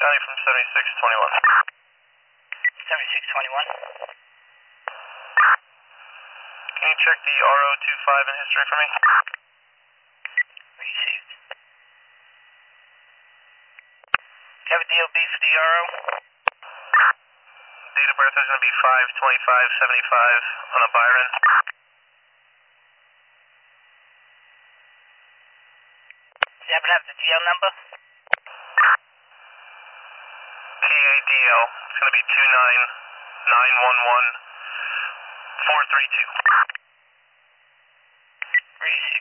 Scotty from 7621. 7621. Can you check the RO25 in history for me? Received. Do you have a DOB for the RO? Date of birth is going to be 5/25/75 on a Byron. Do you happen to have the DL number? KADL. It's going to be 29911 432. Received.